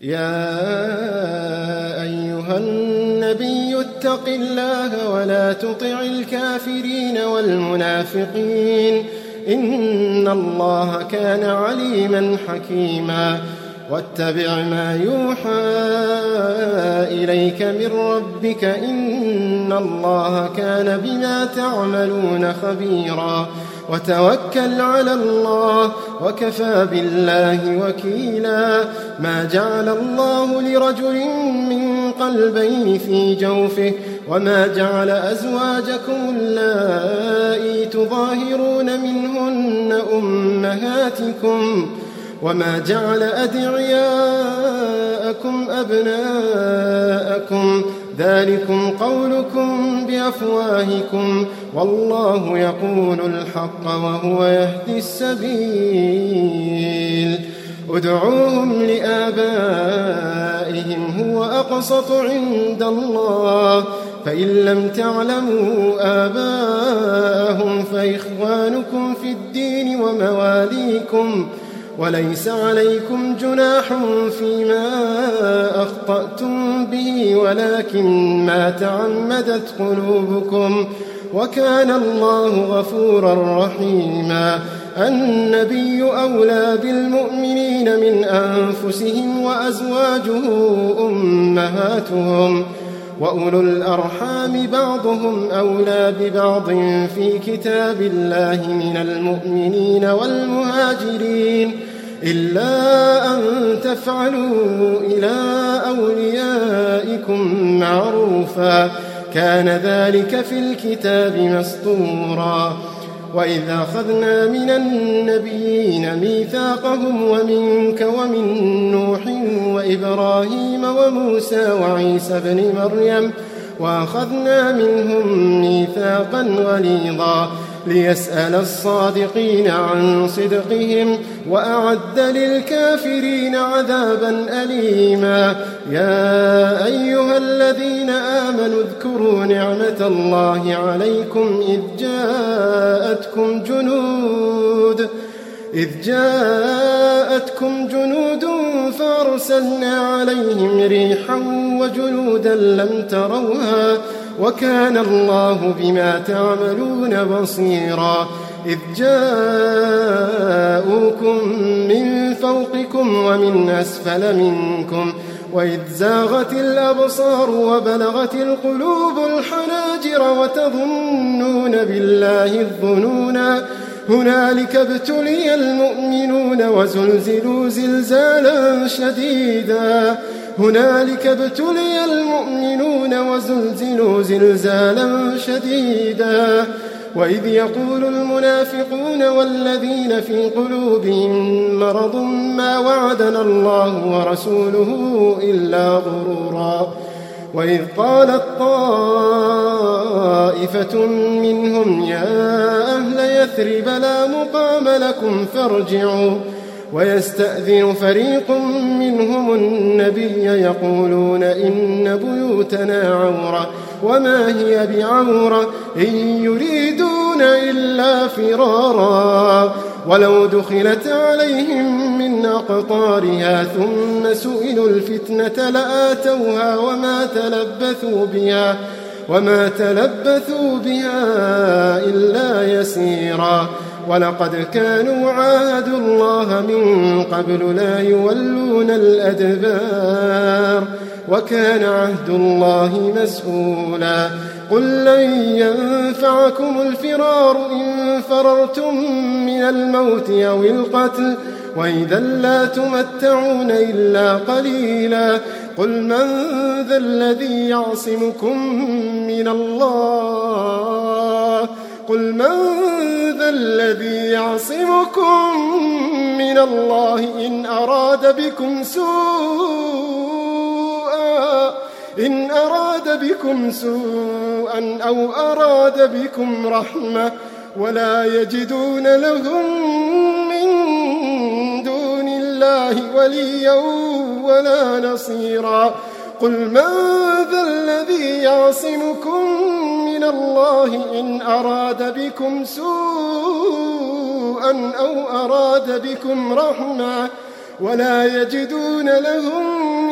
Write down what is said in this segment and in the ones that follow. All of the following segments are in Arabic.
يا أيها النبي اتق الله ولا تطع الكافرين والمنافقين إن الله كان عليما حكيما واتبع ما يوحى إليك من ربك إن الله كان بما تعملون خبيرا وتوكل على الله وكفى بالله وكيلا ما جعل الله لرجل من قلبين في جوفه وما جعل أزواجكم اللائي تظاهرون منهن أمهاتكم وما جعل أدعياءكم أبناءكم ذلكم قولكم بأفواهكم والله يقول الحق وهو يهدي السبيل ادعوهم لآبائهم هو أقسط عند الله فإن لم تعلموا آباءهم فإخوانكم في الدين ومواليكم وليس عليكم جناح فيما أخطأتم به ولكن ما تعمدت قلوبكم وكان الله غفورا رحيما النبي أولى بالمؤمنين من أنفسهم وأزواجه أمهاتهم وأولو الأرحام بعضهم أولى ببعض في كتاب الله من المؤمنين والمهاجرين إلا أن تفعلوا إلى أوليائكم معروفا كان ذلك في الكتاب مسطورا وإذا أخذنا من النبيين ميثاقهم ومنك ومن نوح وإبراهيم وموسى وعيسى بن مريم وأخذنا منهم ميثاقا غليظا ليسأل الصادقين عن صدقهم وأعد للكافرين عذابا أليما يا أيها الذين آمنوا اذكروا نعمة الله عليكم إذ جاءتكم جنود فأرسلنا عليهم ريحا وجنودا لم تروها وكان الله بما تعملون بصيرا إذ جاءوكم من فوقكم ومن أسفل منكم وإذ زاغت الأبصار وبلغت القلوب الحناجر وتظنون بالله الظنونا هنالك ابتلي المؤمنون وزلزلوا زلزالا شديدا وإذ يقول المنافقون والذين في قلوبهم مرض ما وعدنا الله ورسوله إلا غرورا وإذ قالت طائفة منهم يا أهل يثرب لا مقام لكم فارجعوا ويستأذن فريق منهم النبي يقولون إن بيوتنا عورة وما هي بعورة إن يريدون إلا فرارا ولو دخلت عليهم من أقطارها ثم سئلوا الفتنة لآتوها وما تلبثوا بها إلا يسيرا ولقد كانوا عاهدوا الله من قبل لا يولون الأدبار وكان عهد الله مسؤولا قل لن ينفعكم الفرار إن فررتم من الموت أو القتل وإذا لا تمتعون إلا قليلا قل من ذا الذي يعصمكم من الله إن أراد بكم سوءا أو أراد بكم رحمة ولا يجدون لهم من دون الله وليا ولا نصيرا قل من ذا الذي يعصمكم من الله إن أراد بكم سوءا أو أراد بكم رحمة ولا يجدون لهم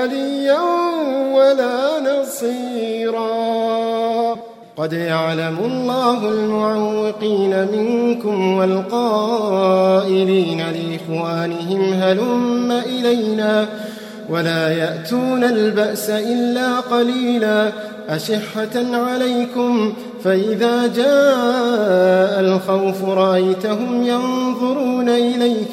وليا ولا نصيرا. قد يعلم الله المعوقين منكم والقائلين لإخوانهم هلم إلينا ولا يأتون البأس إلا قليلا أشحة عليكم فإذا جاء الخوف رأيتهم ينظرون إليك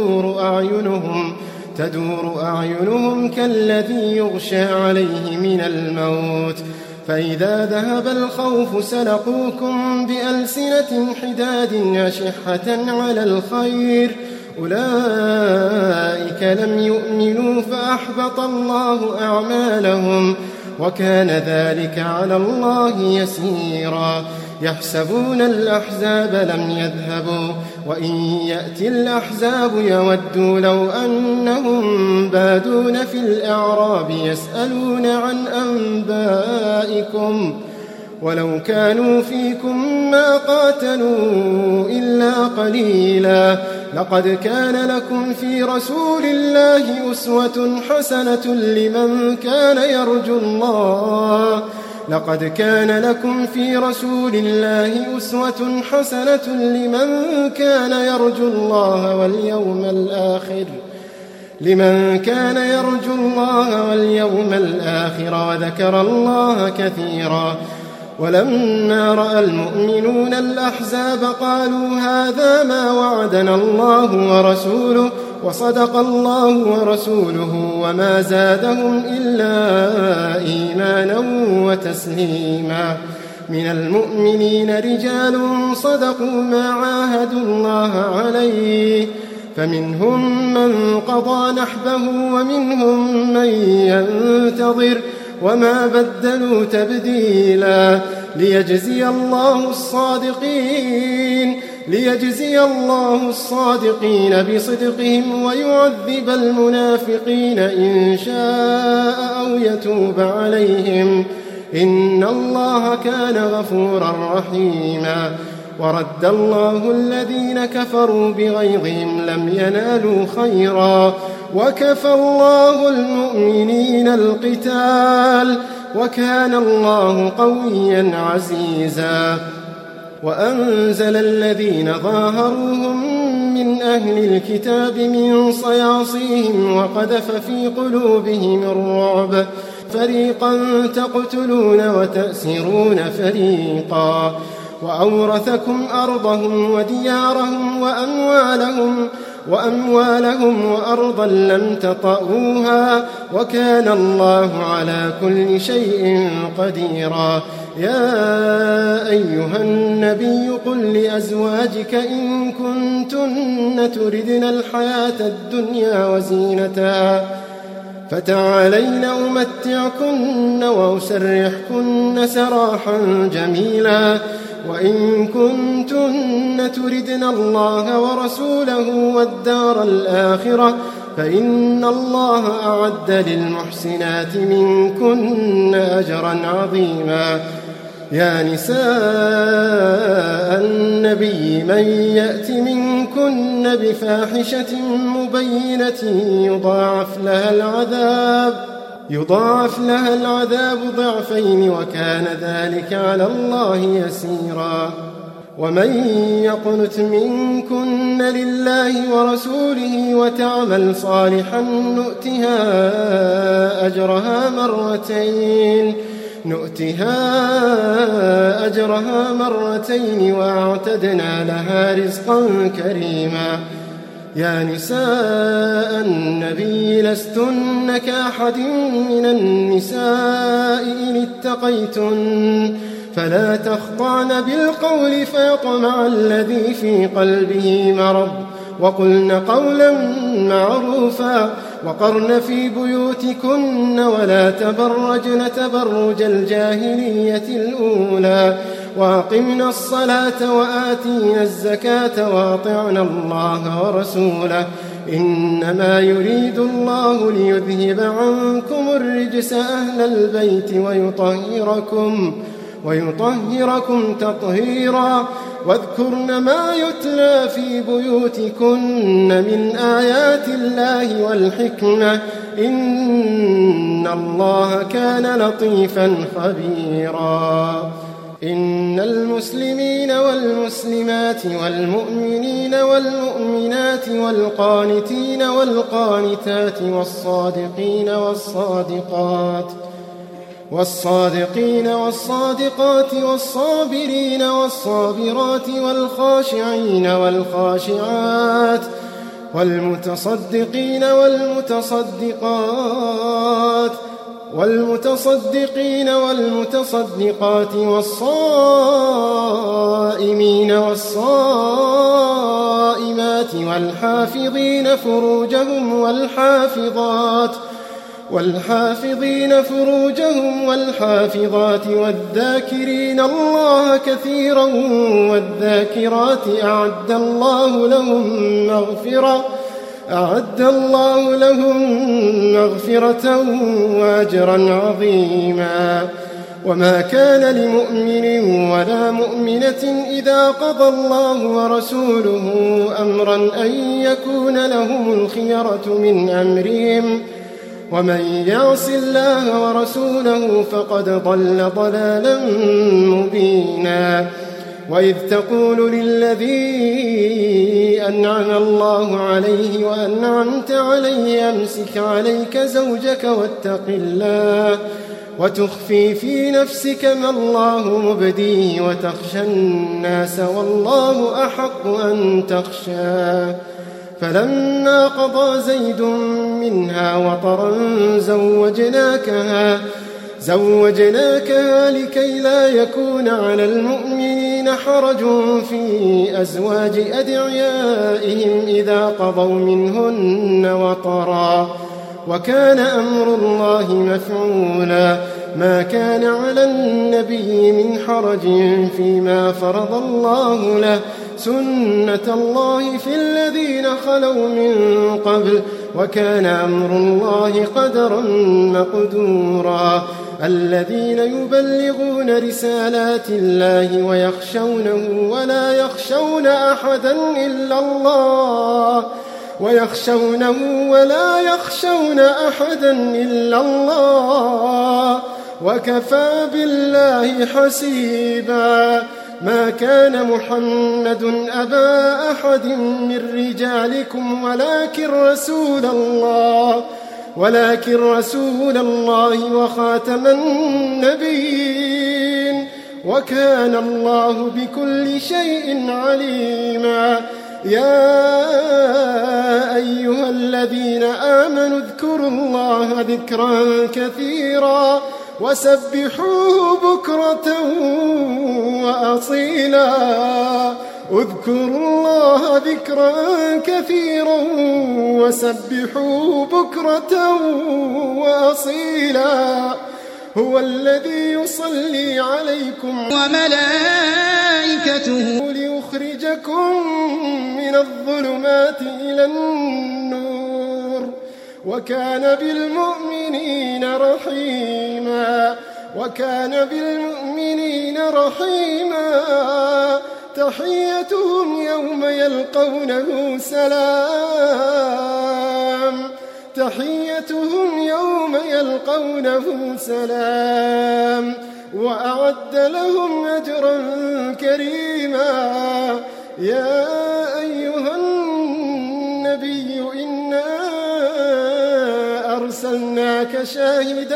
تدور أعينهم كالذي يغشى عليه من الموت فإذا ذهب الخوف سلقوكم بألسنة حداد أشحة على الخير أولئك لم يؤمنوا فأحبط الله أعمالهم وكان ذلك على الله يسيرا. يحسبون الأحزاب لم يذهبوا وإن يأتي الأحزاب يودوا لو أنهم بادون في الأعراب يسألون عن أنبائكم ولو كانوا فيكم ما قاتلوا إلا قليلا. لقد كان لكم في رسول الله أسوة حسنة لمن كان يرجو الله واليوم الآخر وذكر الله كثيرا. ولما رأى المؤمنون الأحزاب قالوا هذا ما وعدنا الله ورسوله وصدق الله ورسوله وما زادهم إلا إيمانا وتسليما. من المؤمنين رجال صدقوا ما عاهدوا الله عليه فمنهم من قضى نحبه ومنهم من ينتظر وما بدلوا تبديلا. ليجزي الله الصادقين بصدقهم ويعذب المنافقين إن شاء أو يتوب عليهم إن الله كان غفورا رحيما. ورد الله الذين كفروا بغيظهم لم ينالوا خيرا وكفى الله المؤمنين القتال وكان الله قويا عزيزا. وأنزل الذين ظاهروهم من أهل الكتاب من صياصيهم وقذف في قلوبهم الرعب فريقا تقتلون وتأسرون فريقا. وأورثكم أرضهم وديارهم وأموالهم وأرضا لم تطئوها وكان الله على كل شيء قديرا. يا أيها النبي قل لأزواجك إن كنتن تردن الحياة الدنيا وزينتها فتعالين أمتعكن وأسرحكن سراحا جميلا. وإن كنتن تردن الله ورسوله والدار الآخرة فإن الله أعد للمحسنات منكن أجرا عظيما. يا نساء النبي من يأت منكن بفاحشة مبينة يضاعف لها العذاب ضعفين وكان ذلك على الله يسيرا. ومن يقنت منكن لله ورسوله وتعمل صالحا نؤتها أجرها مرتين وأعتدنا لها رزقا كريما. يا نساء النبي لستن كأحد من النساء إن اتقيتن فلا تخضعن بالقول فيطمع الذي في قلبه مرض وقلن قولا معروفا. وقرن في بيوتكن ولا تبرجن تبرج الجاهلية الأولى وأقمنا الصلاة وآتينا الزكاة وأطعنا الله ورسوله إنما يريد الله ليذهب عنكم الرجس أهل البيت ويطهركم تطهيرا. واذكرن ما يتلى في بيوتكن من آيات الله والحكمة إن الله كان لطيفا خبيرا. إن المسلمين والمسلمات والمؤمنين والمؤمنات والقانتين والقانتات والصادقين والصادقات والصابرين والصابرات والخاشعين والخاشعات والمتصدقين والمتصدقات والصائمين والصائمات والحافظين فروجهم والحافظات والذاكرين الله كثيرا والذاكرات أعد الله لهم مغفرة وأجرا عظيما. وما كان لمؤمن ولا مؤمنة إذا قضى الله ورسوله أمرا أن يكون لهم الخيرة من أمرهم ومن يعص الله ورسوله فقد ضل ضلالا مبينا. وإذ تقول للذي أنعم الله عليه وأنعمت عليه أمسك عليك زوجك واتق الله وتخفي في نفسك ما الله مبديه وتخشى الناس والله أحق أن تخشاه. فلما قضى زيد منها وطرا زوجناكها لكي لا يكون على المؤمنين حرج في أزواج أدعيائهم إذا قضوا منهن وطرا وكان أمر الله مفعولا. ما كان على النبي من حرج فيما فرض الله له سنة الله في الذين خلوا من قبل وكان أمر الله قدرا مقدورا. الذين يبلغون رسالات الله ويخشونه ولا يخشون أحدا إلا الله وكفى بالله حسيبا. ما كان محمد أبا أحد من رجالكم ولكن رسول الله وخاتم النبيين وكان الله بكل شيء عليما. يا أيها الذين آمنوا اذكروا الله ذكرا كثيرا وسبحوه بكرة وأصيلا. اذكروا الله ذكرا كثيرا وسبحوه بكرة وأصيلا. هو الذي يصلي عليكم وملائكته ليخرجكم من الظلمات إلى النور وكان بالمؤمنين رحيما. تحيتهم يوم يلقونه سلام وأعد لهم أجرا كريما. يا أيها النبي إنا أرسلناك شاهدا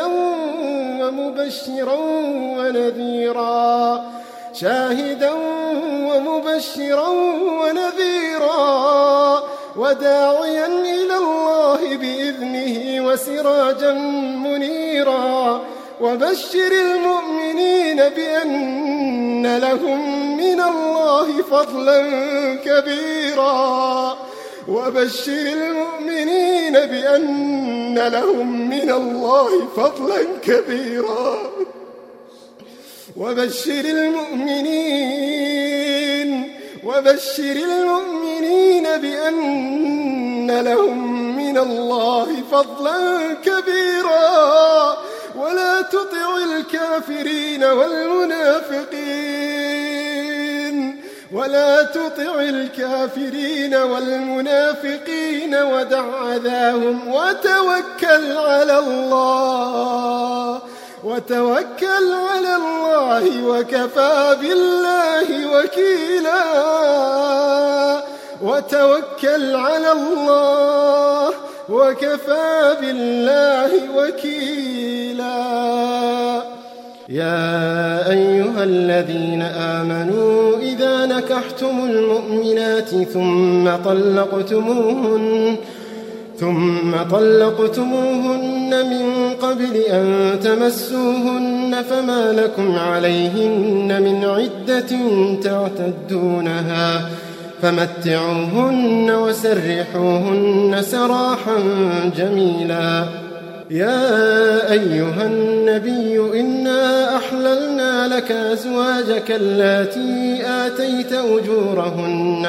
ومبشرا ونذيرا وداعيا إلى الله بإذنه وسراجا منيرا. وبشر المؤمنين بأن لهم من الله فضلا كبيرا. وبشر المؤمنين بأن لهم من الله فضلا كبيرا. وبشر المؤمنين بأن لهم من الله فضلا كبيرا. ولا تطع الكافرين ولا تطع الكافرين والمنافقين ودع أذاهم وتوكل على الله وكفى بالله وكيلا وتوكل على الله وكفى بالله وكيلا. يا أيها الذين آمنوا إذا نكحتم المؤمنات ثم طلقتموهن من قبل أن تمسوهن فما لكم عليهن من عدة تعتدونها فمتعوهن وسرحوهن سراحا جميلا. يا أيها النبي إنا أحللنا لك أزواجك اللاتي آتيت أجورهن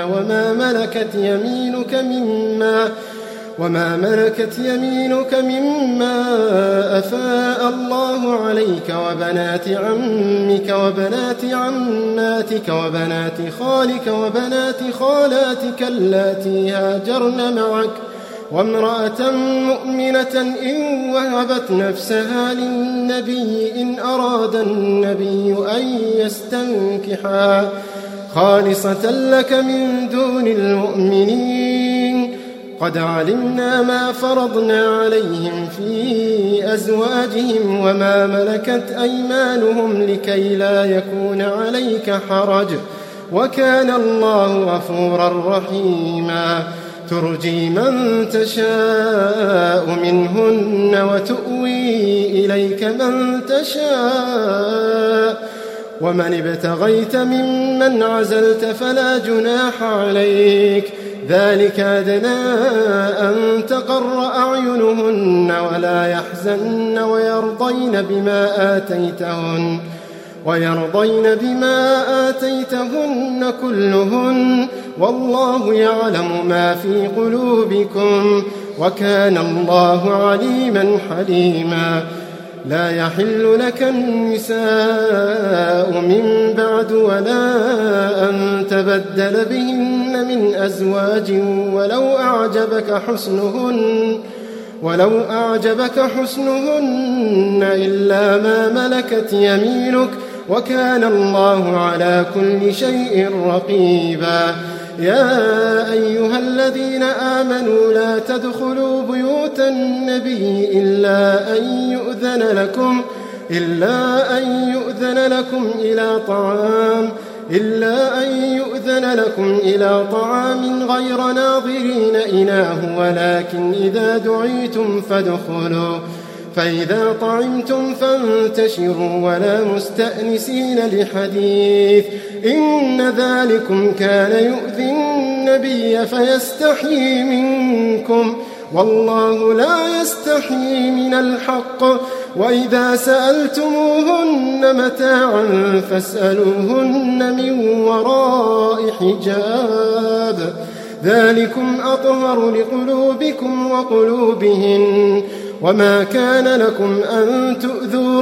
وما ملكت يمينك مما أفاء الله عليك وبنات عمك وبنات عماتك وبنات خالك وبنات خالاتك اللاتي هاجرن معك وامرأة مؤمنة إن وهبت نفسها للنبي إن أراد النبي أن يستنكحها خالصة لك من دون المؤمنين. قد علمنا ما فرضنا عليهم في أزواجهم وما ملكت أيمانهم لكي لا يكون عليك حرج وكان الله غفورا رحيما. ترجي من تشاء منهن وتؤوي إليك من تشاء ومن ابتغيت ممن عزلت فلا جناح عليك ذلك أدنى أن تقر أعينهن ولا يحزن ويرضين بما آتيتهن كلهن والله يعلم ما في قلوبكم وكان الله عليما حليما. لا يحل لك النساء من بعد ولا أن تبدل بهن من أزواج ولو أعجبك حسنهن إلا ما ملكت يمينك وكان الله على كل شيء رقيبا. يا أيها الذين آمنوا لا تدخلوا بيوت النبي إلا أن يؤذن لكم إلى طعام غير ناظرين إناه ولكن إذا دعيتم فادخلوا فإذا طعمتم فانتشروا ولا مستأنسين لحديث إن ذلكم كان يؤذي النبي فيستحيي منكم والله لا يستحيي من الحق. وإذا سألتموهن متاعا فاسألوهن من وراء حجاب ذلكم أطهر لقلوبكم وقلوبهن. وما كان لكم أن تؤذوا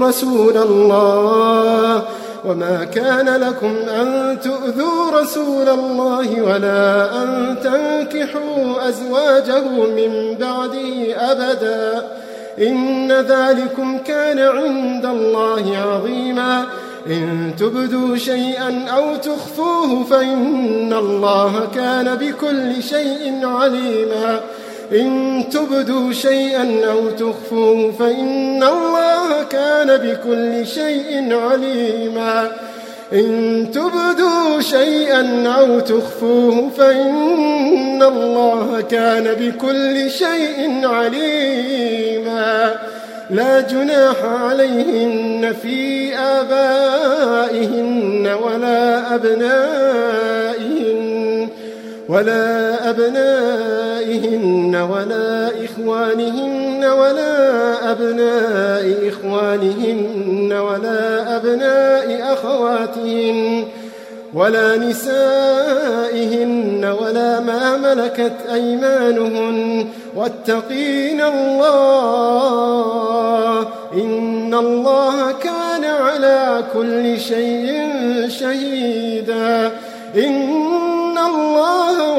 رسول الله ولا أن تنكحوا أزواجه من بعده أبدا إن ذلكم كان عند الله عظيما. إن تبدوا شيئا أو تخفوه فإن الله كان بكل شيء عليما. لا جناح عليهن في آبائهن ولا أبنائهن ولا إخوانهن ولا أبناء إخوانهن ولا أبناء أخواتهن ولا نسائهن ولا ما ملكت أيمانهن واتقين الله إن الله كان على كل شيء شهيدا.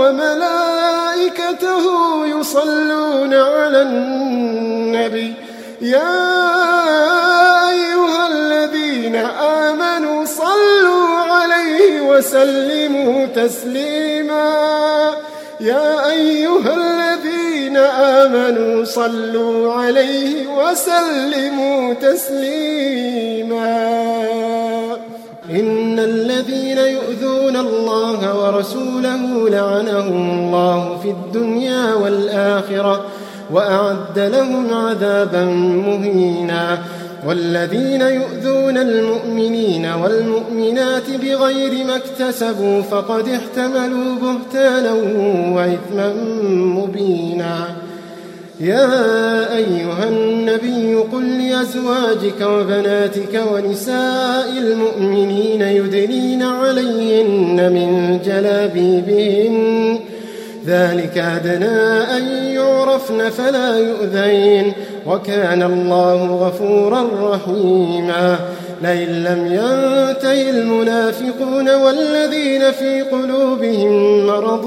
وملائكته يصلون على النبي يا أيها الذين آمنوا صلوا عليه وسلموا تسليما يا أيها الذين آمنوا صلوا عليه وسلموا تسليما إن الذين يؤذون الله ورسوله لعنهم الله في الدنيا والآخرة وأعد لهم عذابا مهينا والذين يؤذون المؤمنين والمؤمنات بغير ما اكتسبوا فقد احتملوا بهتانا وإثما مبينا يا أيها النبي قل لأزواجك وبناتك ونساء المؤمنين يدنين عليهن من جلابيبهن ذلك أدنى أن يعرفن فلا يؤذين وكان الله غفورا رحيما لئن لم ينته المنافقون والذين في قلوبهم مرض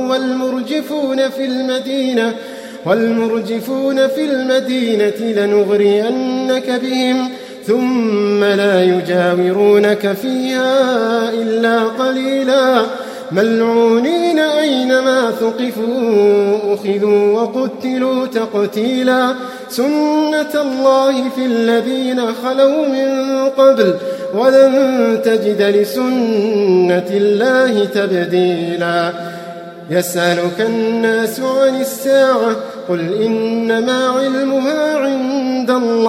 والمرجفون في المدينة لنغرينك بهم ثم لا يجاورونك فيها إلا قليلا ملعونين أينما ثقفوا أخذوا وقتلوا تقتيلا سنة الله في الذين خلوا من قبل ولن تجد لسنة الله تبديلا يسألك الناس عن الساعة قل إنما علمها عند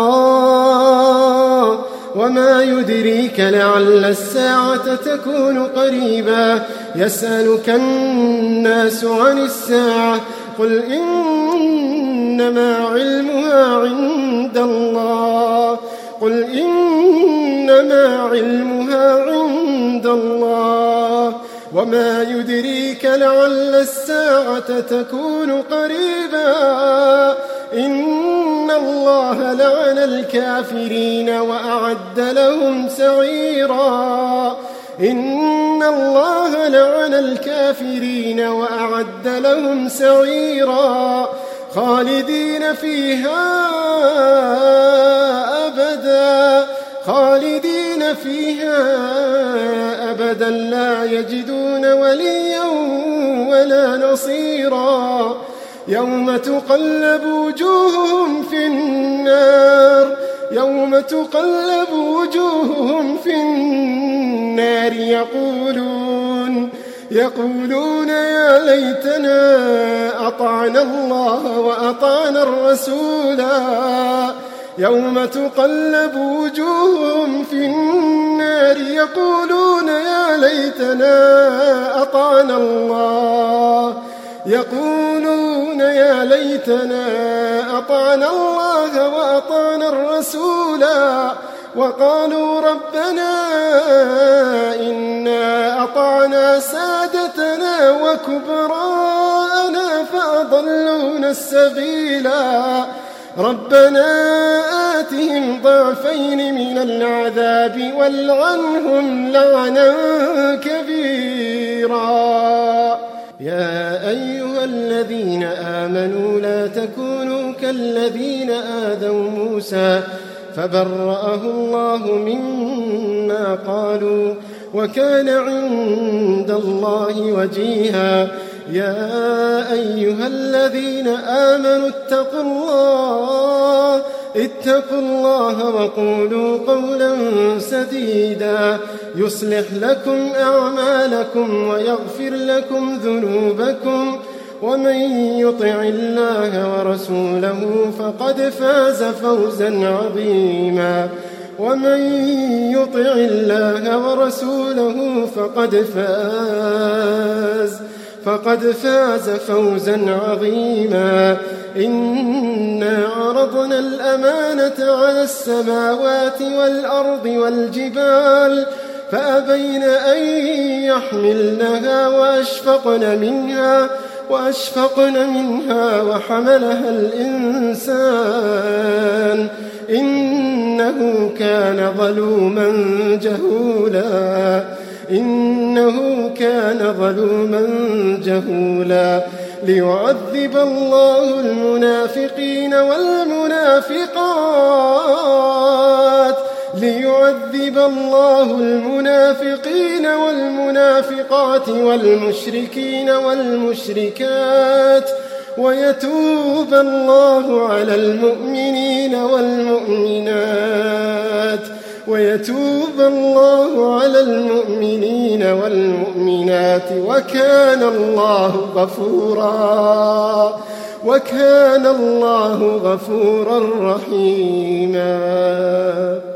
الله وما يدريك لعل الساعة تكون قريبا يسألك الناس عن الساعة قل إنما علمها عند الله وما يدريك لعل الساعة تكون قريبا إن الله لعن الكافرين وأعد لهم سعيرا إن الله لعن الكافرين وأعد لهم سعيرا خالدين فيها أبدا لا يجدون وليا ولا نصيرا يوم تقلب وجوههم في النار يقولون يا ليتنا أطعنا الله وأطعنا الرسولا يوم تقلب وجوههم في النار يقولون يا ليتنا أطعنا الله وأطعنا الرسولا وقالوا ربنا إنا أطعنا سادتنا وكبراءنا فأضلونا السبيلا ربنا آتهم ضعفين من العذاب والعنهم لعنا كبيرا يا أيها الذين آمنوا لا تكونوا كالذين آذوا موسى فبرأه الله مما قالوا وكان عند الله وجيها يا أيها الذين آمنوا اتقوا الله وقولوا قولا سديدا يصلح لكم أعمالكم ويغفر لكم ذنوبكم ومن يطع الله ورسوله فقد فاز فوزا عظيما إنا عرضنا الأمانة على السماوات والأرض والجبال فأبين أن يحملنها وأشفقن منها وحملها الإنسان إنه كان ظلوما جهولا إنه كان ظلوما جهولا ليعذب الله المنافقين والمنافقات والمشركين والمشركات ويتوب الله على المؤمنين والمؤمنات وكان الله غفورا رحيما.